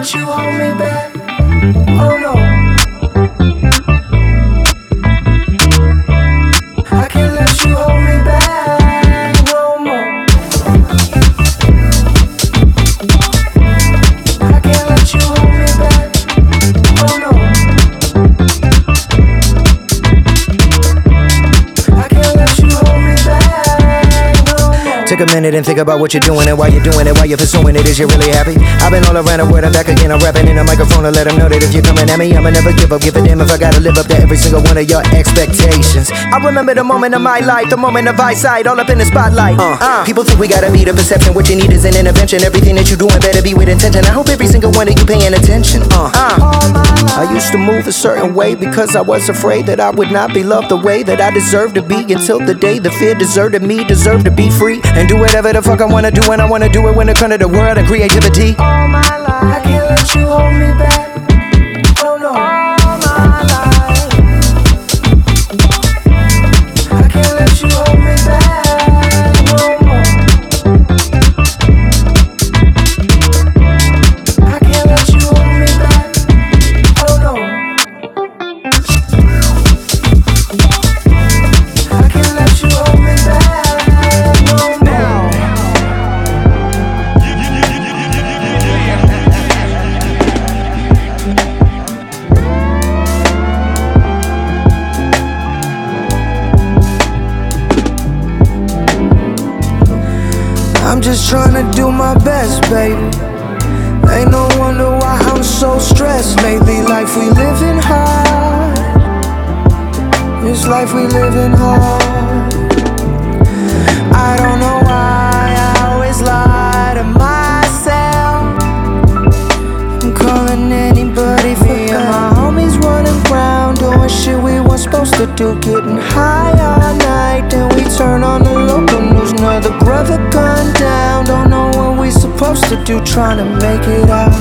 let you hold me back. Oh no. I can't let you hold me back no more. I can't let you hold me back. Oh no. I can't let you hold me back no more. Take a minute and think about what you're doing and why you're doing it, why you're pursuing it. Is you really happy? I've been all around the world, I'm back again. I'm rapping in a microphone to let them know that if you're coming at me, I'ma never give up. Give a damn if I gotta live up to every single one of your expectations. I remember the moment of my life, the moment of eyesight, all up in the spotlight. People think we gotta meet a perception. What you need is an intervention. Everything that you're doing better be with intention. I hope every single one of you paying attention. I used to move a certain way because I was afraid that I would not be loved the way that I deserve to be, until the day the fear deserted me. Deserve to be free and do whatever the fuck I wanna do when I wanna do it. When it comes to the world and creativity, All my life, I can't let you hold me back. Oh no. All my life, I can't let you hold me back no more. I can't let you hold me back. Oh no. I can't let you hold me back no more. I'm just trying to do my best, baby. Ain't no wonder why I'm so stressed lately. Life we living hard. This life we living hard. I don't know why I always lie to myself. I'm calling anybody for me and my homies running around doing shit we weren't supposed to do. Getting high all night, then we turn on the local news. Another brother gunned down. Don't know what we supposed to do, trying to make it out.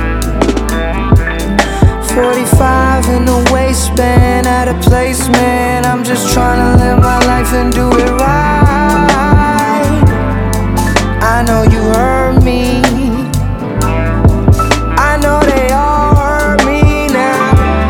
45 in the waistband, at a place, man. I'm just trying to live my life and do it right. I know you heard me. I know they all heard me now.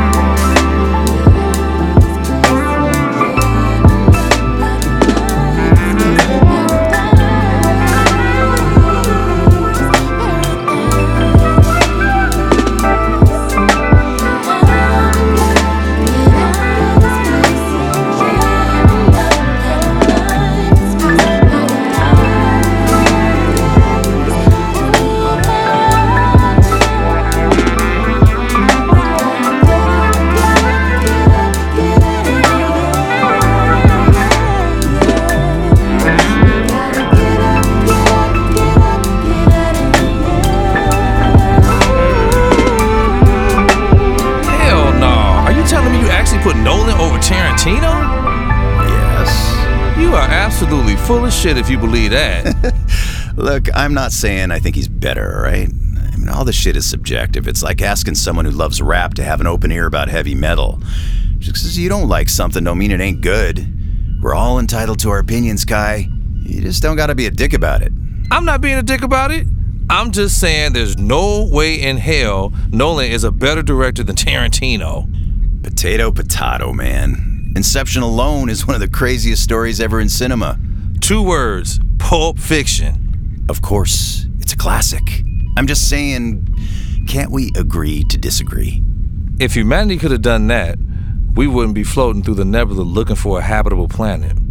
Put Nolan over Tarantino? Yes. You are absolutely full of shit if you believe that. Look, I'm not saying I think he's better, right? I mean, all this shit is subjective. It's like asking someone who loves rap to have an open ear about heavy metal. Just because you don't like something don't mean it ain't good. We're all entitled to our opinions, Kai. You just don't gotta be a dick about it. I'm not being a dick about it. I'm just saying there's no way in hell Nolan is a better director than Tarantino. Potato, man. Inception alone is one of the craziest stories ever in cinema. 2 words, Pulp Fiction. Of course, it's a classic. I'm just saying, can't we agree to disagree? If humanity could have done that, we wouldn't be floating through the nebula looking for a habitable planet.